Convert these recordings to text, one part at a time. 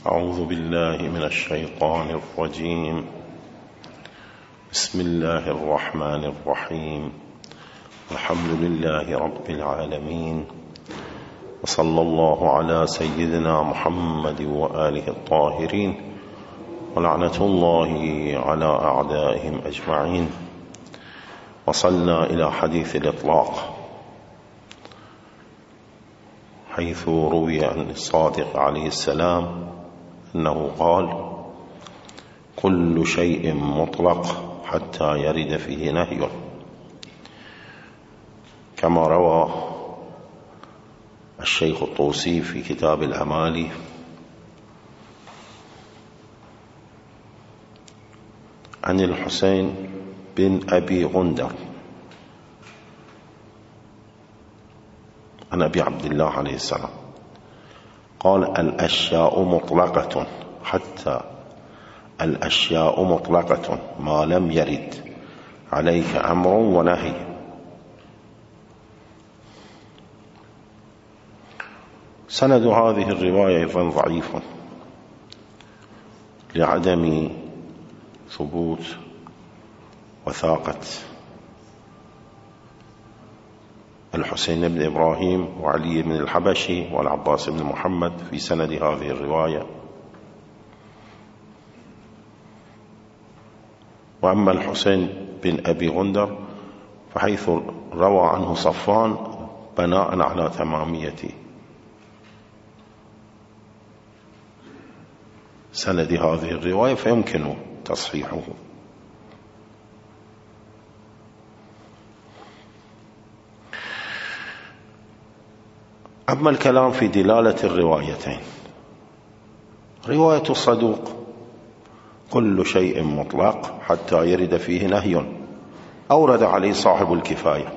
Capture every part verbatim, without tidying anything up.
أعوذ بالله من الشيطان الرجيم. بسم الله الرحمن الرحيم. الحمد لله رب العالمين، وصلى الله على سيدنا محمد وآله الطاهرين، ولعنة الله على أعدائهم أجمعين. وصلنا إلى حديث الإطلاق، حيث روي عن الصادق عليه السلام أنه قال: كل شيء مطلق حتى يرد فيه نهي، كما روى الشيخ الطوسي في كتاب الأمالي عن الحسين بن أبي غندر عن أبي عبد الله عليه السلام قال: الأشياء مطلقة حتى الأشياء مطلقة ما لم يرد عليك أمر ونهي. سند هذه الرواية أيضا ضعيف لعدم ثبوت وثاقة الحسين بن إبراهيم وعلي بن الحبشي والعباس بن محمد في سند هذه الرواية. وأما الحسين بن أبي غندر فحيث روى عنه صفوان بناء على تمامية سند هذه الرواية فيمكن تصحيحه. أما الكلام في دلالة الروايتين، رواية الصدوق كل شيء مطلق حتى يرد فيه نهي أورد عليه صاحب الكفاية،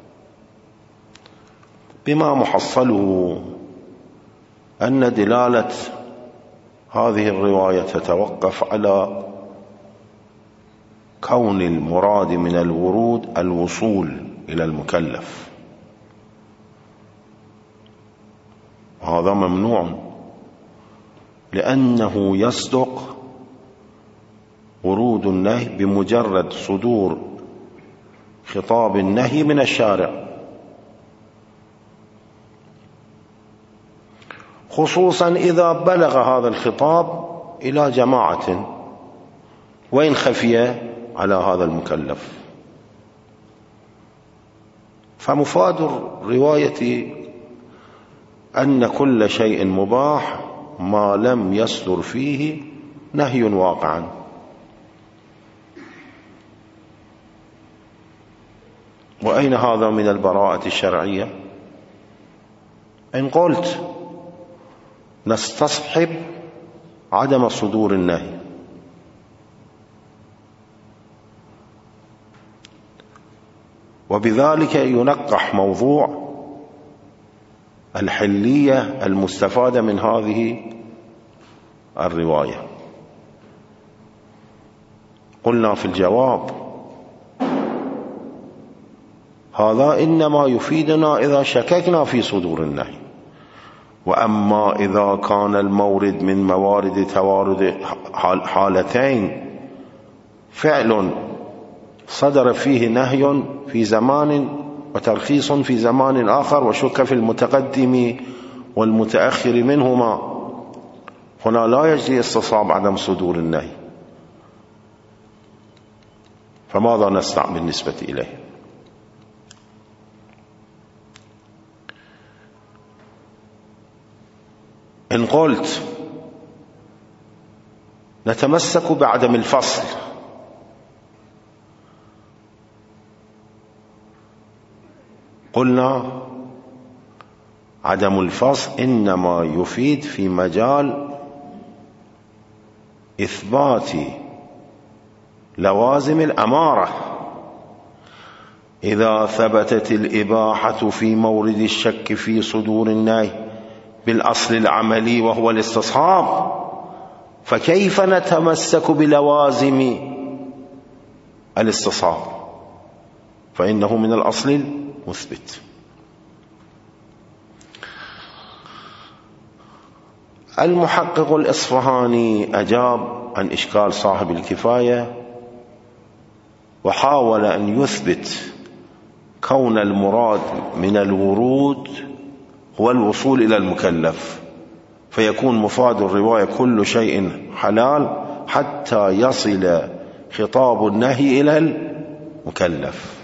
بما محصله أن دلالة هذه الرواية تتوقف على كون المراد من الورود الوصول إلى المكلف، وهذا ممنوع، لأنه يصدق ورود النهي بمجرد صدور خطاب النهي من الشارع، خصوصا إذا بلغ هذا الخطاب إلى جماعة وإن خفي على هذا المكلف. فمفاد الرواية أن كل شيء مباح ما لم يصدر فيه نهي واقعا. وأين هذا من البراءة الشرعية؟ إن قلت نستصحب عدم صدور النهي، وبذلك ينقح موضوع الحلية المستفادة من هذه الرواية. قلنا في الجواب: هذا إنما يفيدنا إذا شككنا في صدور النهي، وأما إذا كان المورد من موارد توارد حالتين، فعل صدر فيه نهي في زمان وترخيص في زمان آخر، وشك في المتقدم والمتأخر منهما، هنا لا يجري استصحاب عدم صدور النهي. فماذا نصنع بالنسبة إليه؟ إن قلت نتمسك بعدم الفصل، قلنا عدم الفصل إنما يفيد في مجال إثبات لوازم الأمارة. إذا ثبتت الإباحة في مورد الشك في صدور النهي بالأصل العملي وهو الاستصحاب، فكيف نتمسك بلوازم الاستصحاب؟ فإنه من الأصل المثبت. المحقق الإصفهاني أجاب عن إشكال صاحب الكفاية وحاول أن يثبت كون المراد من الورود هو الوصول إلى المكلف، فيكون مفاد الرواية كل شيء حلال حتى يصل خطاب النهي إلى المكلف.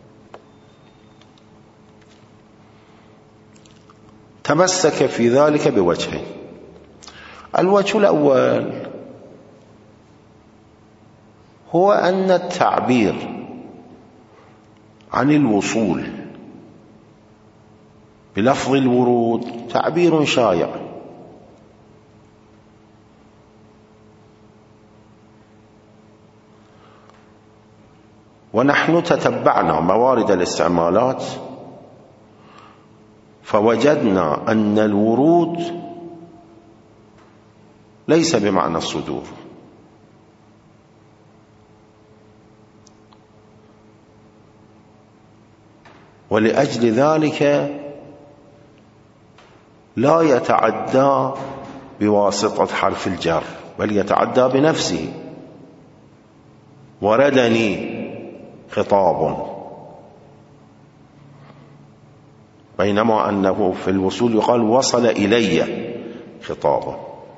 تمسك في ذلك بوجهين. الوجه الأول هو أن التعبير عن الوصول بلفظ الورود تعبير شائع، ونحن تتبعنا موارد الاستعمالات فوجدنا أن الورود ليس بمعنى الصدور، ولأجل ذلك لا يتعدى بواسطة حرف الجر بل يتعدى بنفسه. وردني خطاب، بينما أنه في الوصول يقال وصل إلي خطاب.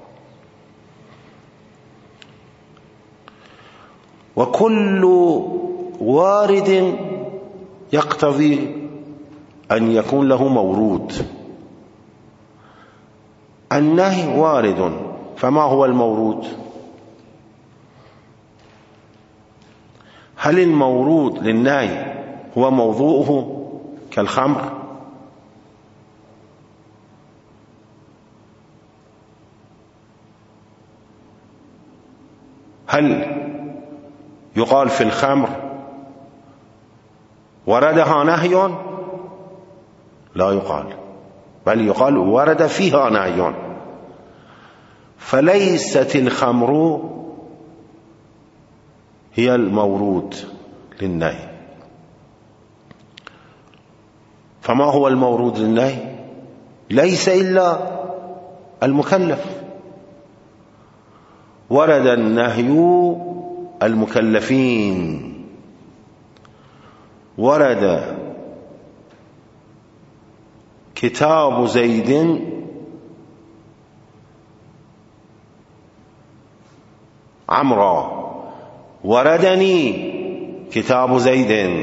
وكل وارد يقتضي أن يكون له مورود. النهي وارد، فما هو المورود؟ هل المورود للنهي هو موضوعه كالخمر؟ هل يقال في الخمر وردها نهي؟ لا يقال، بل يقال ورد فيها نهي. فليست الخمر هي المورود للنهي. فما هو المورود للنهي؟ ليس إلا المكلف. ورد النهي المكلفين، ورد كتاب زيد عمرا، وردني كتاب زيد.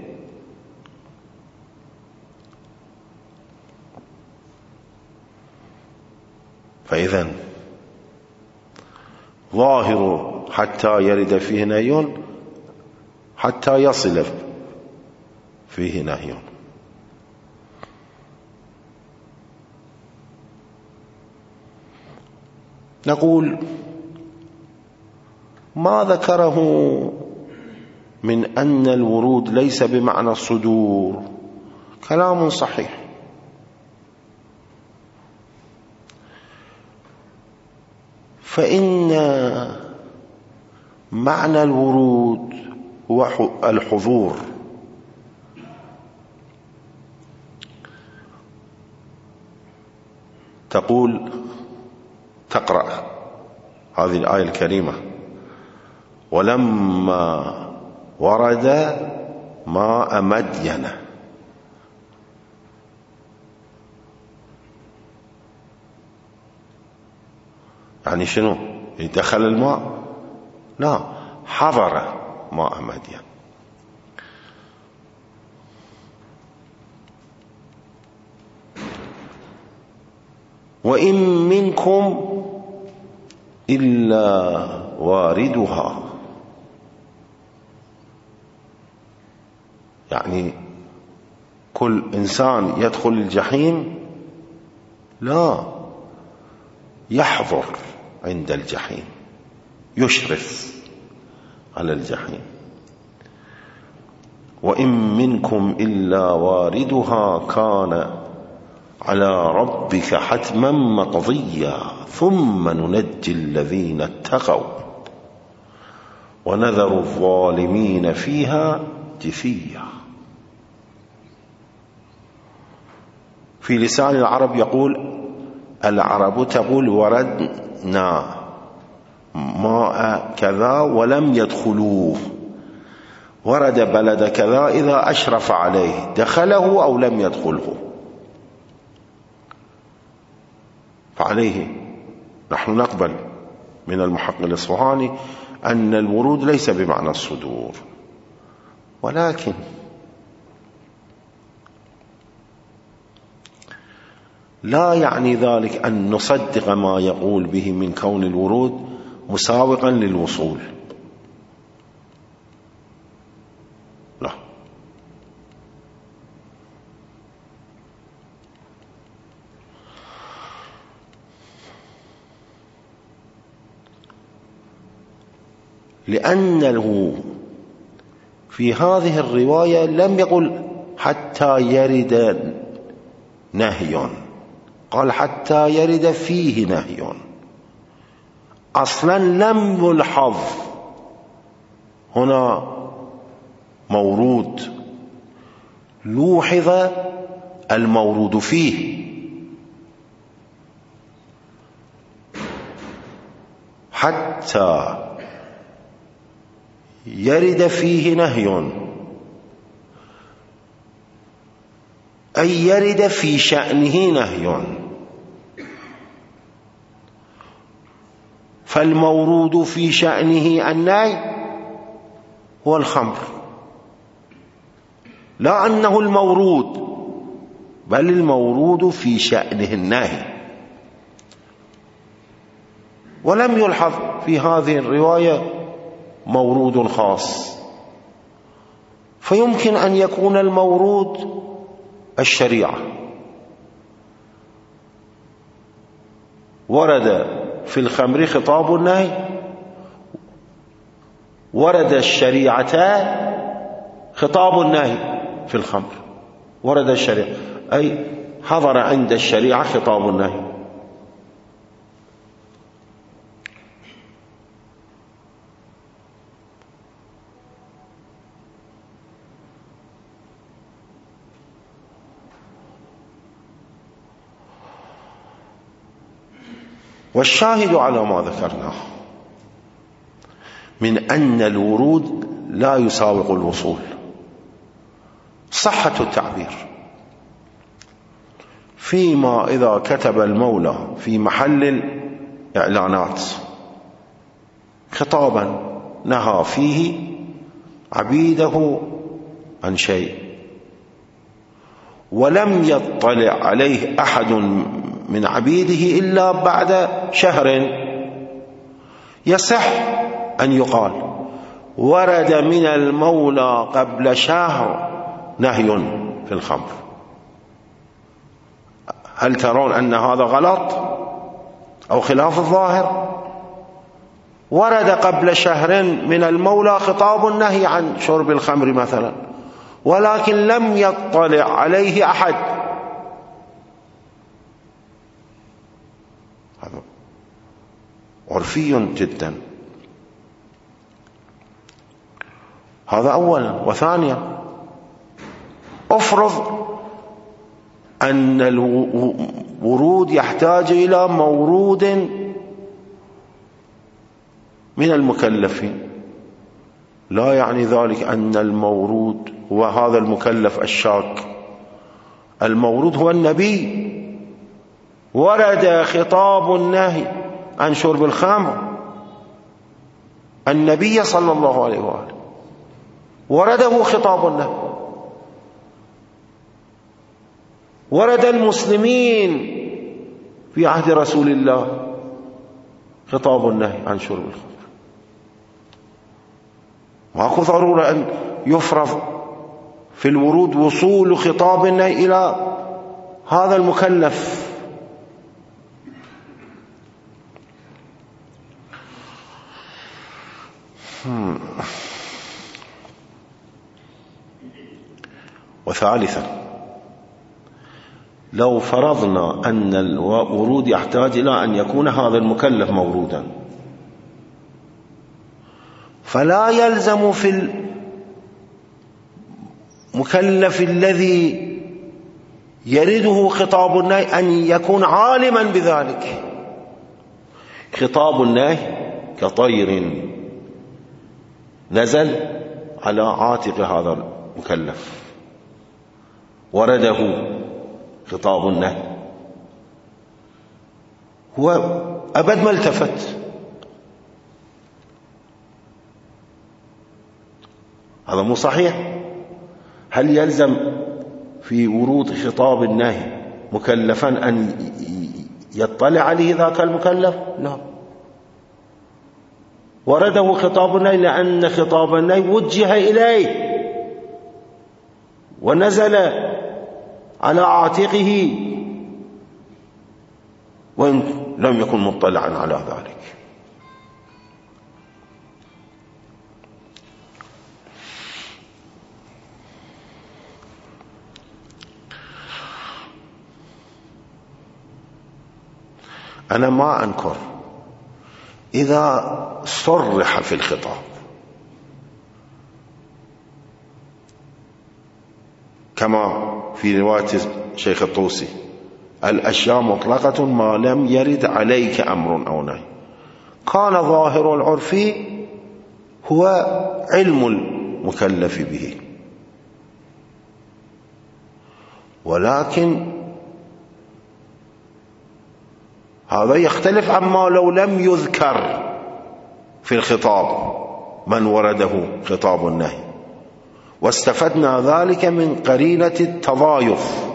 فإذن ظاهر حتى يرد فيه نهي حتى يصل فيه نهي. نقول ما ذكره من أن الورود ليس بمعنى الصدور كلام صحيح، فإن معنى الورود هو الحضور. تقول تقرأ هذه الآية الكريمة: ولما ورد ماء مدين. يعني شنو؟ دخل الماء؟ لا، حضر ماء مدين. وإن منكم إلا واردها، يعني كل إنسان يدخل الجحيم؟ لا، يحضر عند الجحيم، يشرف على الجحيم. وإن منكم إلا واردها كان على ربك حتما مقضيا ثم ننجي الذين اتقوا ونذر الظالمين فيها جثيا. في لسان العرب يقول العرب تقول وردنا ماء كذا ولم يدخلوه، ورد بلد كذا إذا أشرف عليه دخله أو لم يدخله. فعليه نحن نقبل من المحقق الإصفهاني أن الورود ليس بمعنى الصدور، ولكن لا يعني ذلك أن نصدق ما يقول به من كون الورود مساوقا للوصول، لا. لأنه في هذه الرواية لم يقل حتى يرد نهي، قال حتى يرد فيه نهي. أصلا لم يلحظ هنا مورود، لوحظ المورود فيه. حتى يرد فيه نهي أي يرد في شأنه نهي، فالمورود في شأنه النهي هو الخمر، لا أنه المورود، بل المورود في شأنه النهي. ولم يلحظ في هذه الرواية مورود خاص، فيمكن أن يكون المورود الشريعة. ورد في الخمر خطاب النهي، ورد الشريعة خطاب النهي في الخمر، ورد الشريعة أي حضر عند الشريعة خطاب النهي. والشاهد على ما ذكرناه من أن الورود لا يساوق الوصول صحة التعبير، فيما إذا كتب المولى في محل الإعلانات خطابا نهى فيه عبيده عن شيء ولم يطلع عليه أحد من عبيده إلا بعد شهر، يصح أن يقال ورد من المولى قبل شهر نهي في الخمر. هل ترون أن هذا غلط أو خلاف الظاهر؟ ورد قبل شهر من المولى خطاب النهي عن شرب الخمر مثلا، ولكن لم يطلع عليه أحد. هذا عرفي جدا. هذا أولا. وثانيا، افرض أن الورود يحتاج إلى مورود من المكلفين، لا يعني ذلك أن المورود هو هذا المكلف الشاك، المورود هو النبي. ورد خطاب النهي عن شرب الخمر النبي صلى الله عليه وآله، ورده خطاب النهي. ورد المسلمين في عهد رسول الله خطاب النهي عن شرب الخمر. ماكو ضرورة أن يفرض في الورود وصول خطاب النهي إلى هذا المكلف. وثالثا، لو فرضنا أن الورود يحتاج إلى أن يكون هذا المكلف مورودا، فلا يلزم في المكلف الذي يرده خطاب النهي أن يكون عالما بذلك. خطاب النهي كطير نزل على عاتق هذا المكلف، ورده خطاب النهي، هو أبد ما التفت. هذا مو صحيح. هل يلزم في ورود خطاب النهي مكلفا أن يطلع عليه ذاك المكلف؟ لا، ورده خطاب النهي لأن خطاب النهي وجه إليه ونزل على عاتقه وإن لم يكن مطلعا على ذلك. أنا ما أنكر إذا صرح في الخطاب كما في رواية شيخ الطوسي: الأشياء مطلقة ما لم يرد عليك أمر أو نهي. كان ظاهر العرف هو علم المكلف به، ولكن هذا يختلف عما لو لم يذكر في الخطاب من ورده خطاب النهي، واستفدنا ذلك من قرينة التضايف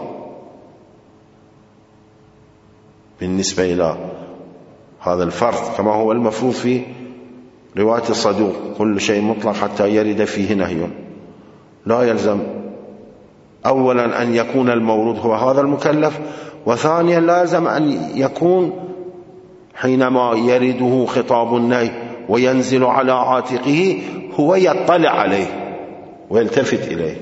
بالنسبة إلى هذا الفرض، كما هو المفروض في رواية الصدوق: كل شيء مطلق حتى يرد فيه نهي. لا يلزم أولا أن يكون المورود هو هذا المكلف، وثانيا لازم أن يكون حينما يرده خطاب النهي وينزل على عاتقه هو يطلع عليه ويلتفت إليه.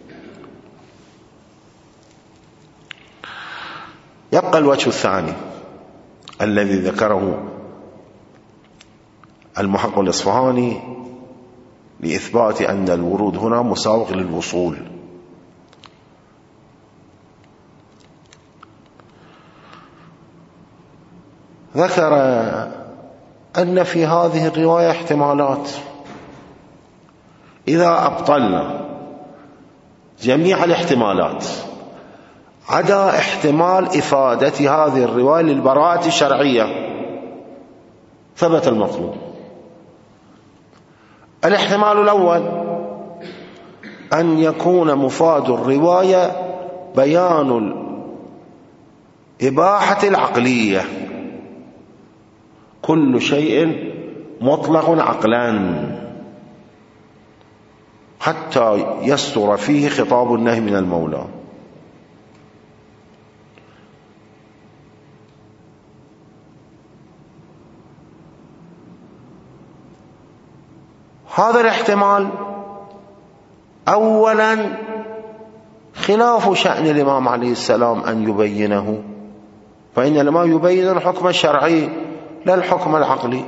يبقى الوجه الثاني الذي ذكره المحقق الإصفهاني لإثبات أن الورود هنا مساوغ للوصول. ذكر أن في هذه الرواية احتمالات، إذا أبطلنا جميع الاحتمالات عدا احتمال إفادة هذه الرواية للبراءة الشرعية ثبت المطلوب. الاحتمال الأول أن يكون مفاد الرواية بيان الإباحة العقلية، كل شيء مطلق عقلا حتى يستر فيه خطاب النهي من المولى. هذا الاحتمال أولا خلاف شأن الإمام عليه السلام أن يبينه، فإنما يبين الحكم الشرعي لا الحكم العقلي.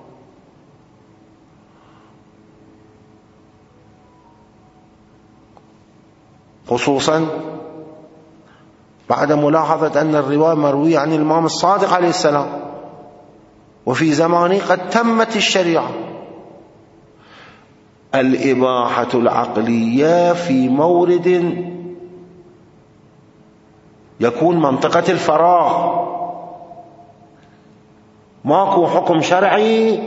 خصوصا بعد ملاحظة أن الرواية مروية عن الإمام الصادق عليه السلام، وفي زمانه قد تمت الشريعة. الإباحة العقلية في مورد يكون منطقة الفراغ، ماكو حكم شرعي،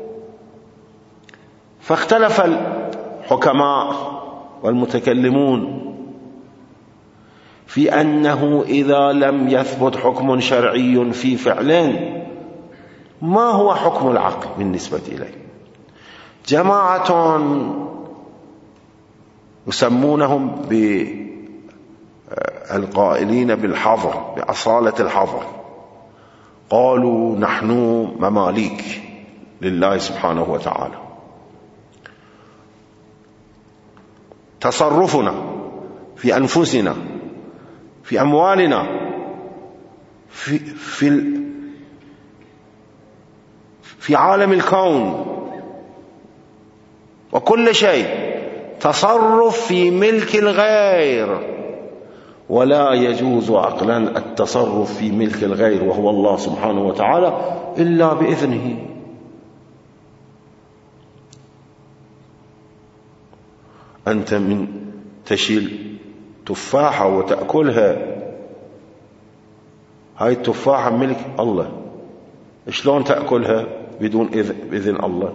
فاختلف الحكماء والمتكلمون في أنه إذا لم يثبت حكم شرعي في فعلين ما هو حكم العقل بالنسبة إليه. جماعة يسمونهم بالقائلين بالحظر، بأصالة الحظر، قالوا نحن مماليك لله سبحانه وتعالى، تصرفنا في أنفسنا، في أموالنا، في, في, في عالم الكون وكل شيء تصرف في ملك الغير، ولا يجوز عقلا التصرف في ملك الغير وهو الله سبحانه وتعالى إلا بإذنه. أنت من تشيل تفاحة وتأكلها، هاي التفاحة ملك الله، شلون تأكلها بدون إذن الله؟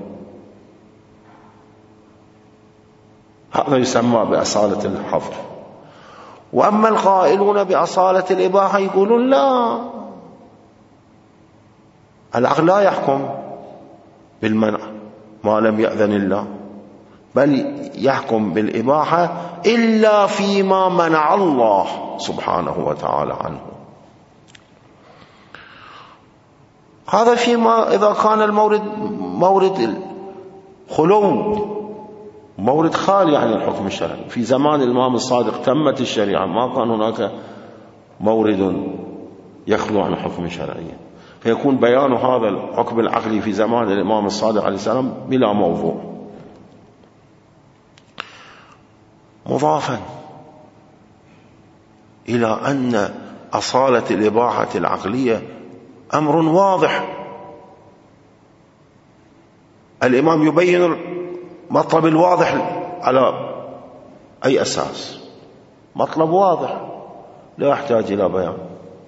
هذا يسمى بأصالة الحظر. وأما القائلون بأصالة الإباحة يقولون لا، العقل لا يحكم بالمنع ما لم يأذن الله، بل يحكم بالإباحة إلا فيما منع الله سبحانه وتعالى عنه. هذا فيما إذا كان المورد مورد الخلو، مورد خالي عن الحكم الشرعي. في زمان الإمام الصادق تمت الشريعة، ما كان هناك مورد يخلو عن الحكم الشرعي، فيكون بيان هذا الحكم العقلي في زمان الإمام الصادق عليه السلام بلا موضوع. مضافا إلى أن أصالة الإباحة العقلية أمر واضح، الإمام يبين المطلب الواضح على أي أساس؟ مطلب واضح لا يحتاج إلى بيان.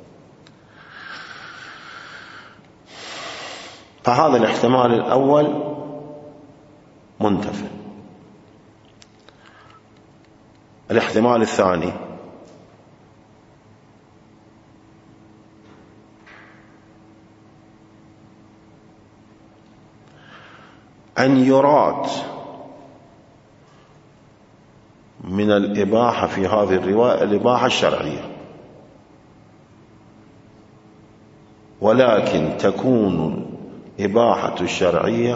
فهذا الاحتمال الأول منتفي. الاحتمال الثاني أن يراد من الإباحة في هذه الرواية الإباحة الشرعية، ولكن تكون الإباحة الشرعية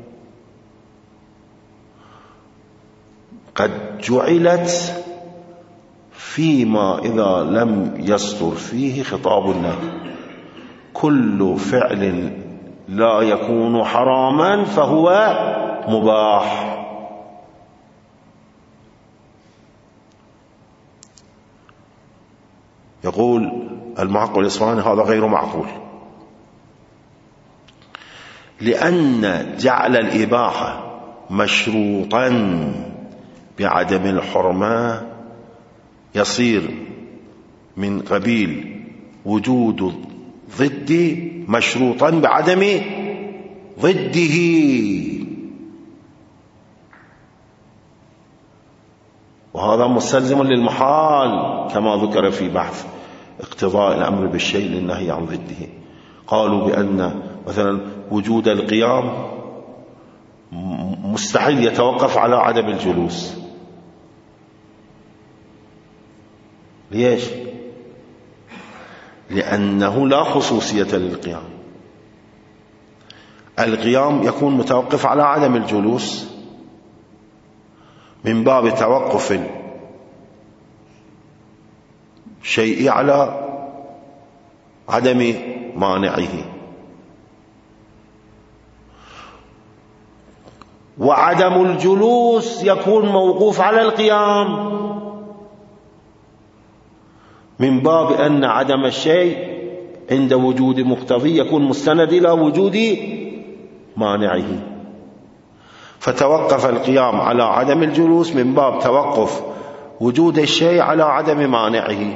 قد جعلت فيما إذا لم يصدر فيه خطاب النهي. كل فعل لا يكون حراما فهو مباح. يقول المعقل الإصفهاني هذا غير معقول، لأن جعل الإباحة مشروطا بعدم الحرمة يصير من قبيل وجود ضد مشروطا بعدم ضده، وهذا مستلزم للمحال كما ذكر في بحث اقتضاء الأمر بالشيء للنهي عن ضده. قالوا بأن مثلا وجود القيام مستحيل يتوقف على عدم الجلوس. ليش؟ لأنه لا خصوصية للقيام. القيام يكون متوقف على عدم الجلوس من باب توقف الشيء على عدم مانعه، وعدم الجلوس يكون موقوف على القيام من باب أن عدم الشيء عند وجود مقتضي يكون مستند إلى وجود مانعه، فتوقف القيام على عدم الجلوس من باب توقف وجود الشيء على عدم مانعه.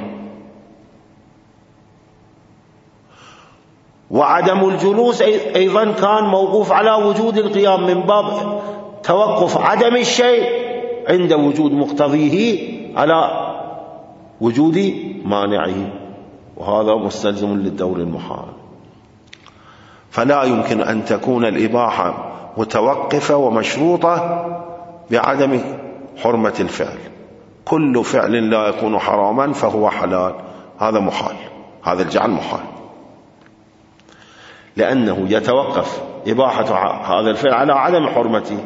وعدم الجلوس أيضا كان موقوف على وجود القيام من باب توقف عدم الشيء عند وجود مقتضيه على وجود مانعه، وهذا مستلزم للدور المحال. فلا يمكن أن تكون الإباحة متوقفة ومشروطة بعدم حرمة الفعل. كل فعل لا يكون حراما فهو حلال، هذا محال، هذا الجعل محال، لأنه يتوقف إباحة هذا الفعل على عدم حرمته،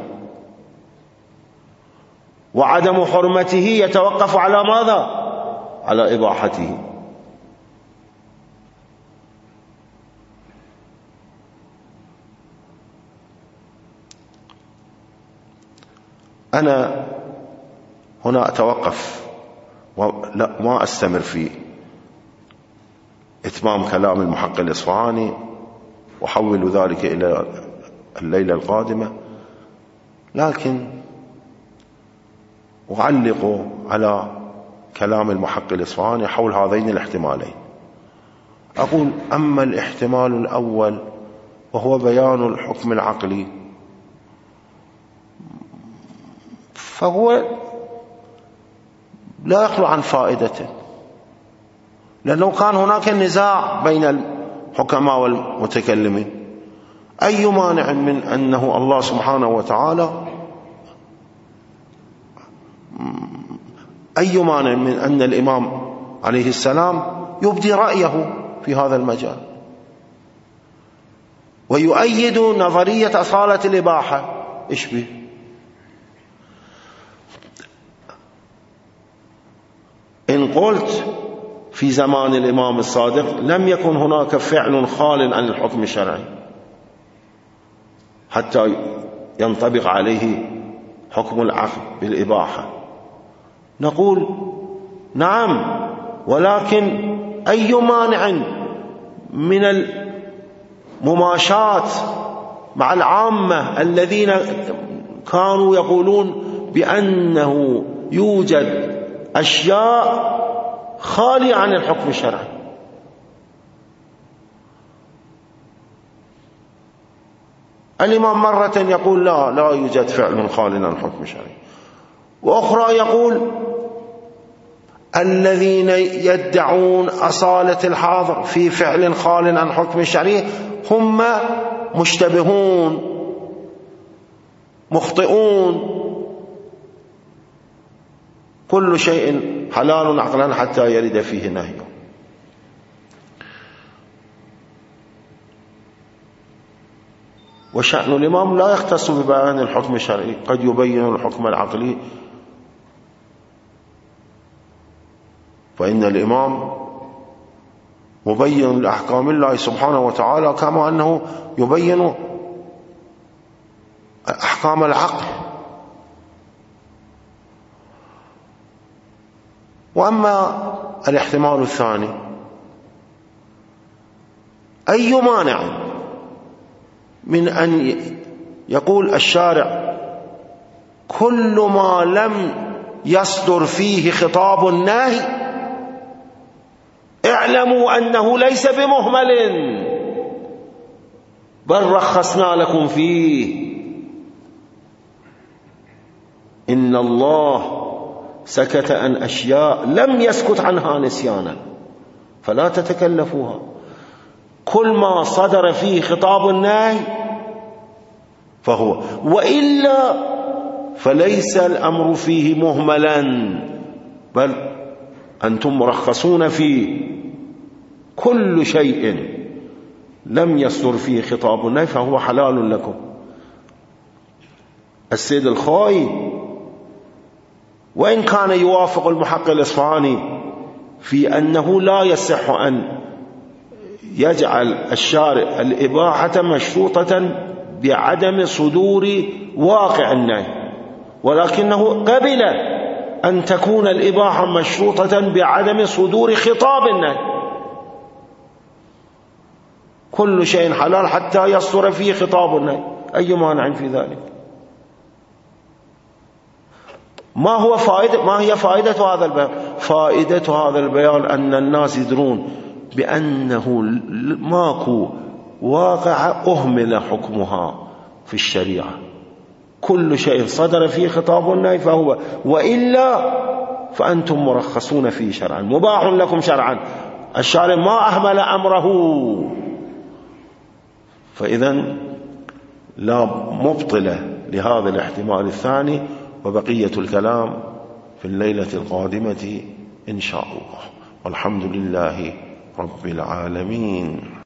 وعدم حرمته يتوقف على ماذا؟ على إباحته. أنا هنا أتوقف لا ما أستمر في إتمام كلام المحقق الإصفهاني وحول ذلك إلى الليلة القادمة، لكن أعلق على كلام المحقق الإصفهاني حول هذين الاحتمالين. أقول: أما الاحتمال الأول وهو بيان الحكم العقلي فهو لا يخلو عن فائدته، لأنه كان هناك نزاع بين الحكماء والمتكلمين. أي مانع من أنه الله سبحانه وتعالى أي مانع من أن الإمام عليه السلام يبدي رأيه في هذا المجال ويؤيد نظرية أصالة الإباحة؟ إيش به؟ إن قلت في زمان الإمام الصادق لم يكن هناك فعل خال عن الحكم الشرعي حتى ينطبق عليه حكم العقل بالإباحة، نقول: نعم، ولكن أي مانع من المماشاة مع العامة الذين كانوا يقولون بأنه يوجد أشياء خالية عن الحكم الشرعي؟ الإمام مرة يقول: لا لا يوجد فعل خال عن الحكم الشرعي، وأخرى يقول: الذين يدعون أصالة الحاضر في فعل خال عن حكم الشرعي هم مشتبهون مخطئون، كل شيء حلال عقلا حتى يرد فيه نهي. وشأن الإمام لا يختص ببيان الحكم الشرعي، قد يبين الحكم العقلي، فإن الإمام مبين لأحكام الله سبحانه وتعالى كما أنه يبين أحكام العقل. وأما الاحتمال الثاني: أي مانع من أن يقول الشارع كل ما لم يصدر فيه خطاب النهي اعلموا أنه ليس بمهمل بل رخصنا لكم فيه، إن الله سكت عن أشياء لم يسكت عنها نسيانا فلا تتكلفوها. كل ما صدر فيه خطاب النهي فهو، وإلا فليس الأمر فيه مهملا بل أنتم مرخصون فيه. كل شيء لم يصدر فيه خطاب النهي فهو حلال لكم. السيد الخوئي وإن كان يوافق المحقق الإصفهاني في أنه لا يصح أن يجعل الشارع الإباحة مشروطة بعدم صدور واقع النهي، ولكنه قبل أن تكون الإباحة مشروطة بعدم صدور خطاب النهي. كل شيء حلال حتى يصدر فيه خطاب النهي، أي مانع في ذلك؟ ما هو فائدة ما هي فائدة هذا البيان؟ فائدة هذا البيان أن الناس يدرون بأنه ماكو واقع أهمل حكمها في الشريعة. كل شيء صدر فيه خطاب النهي فهو، وإلا فأنتم مرخصون فيه شرعا، مباح لكم شرعا. الشارع ما أهمل أمره، فإذا لا مبطلة لهذا الاحتمال الثاني، وبقية الكلام في الليلة القادمة إن شاء الله. والحمد لله رب العالمين.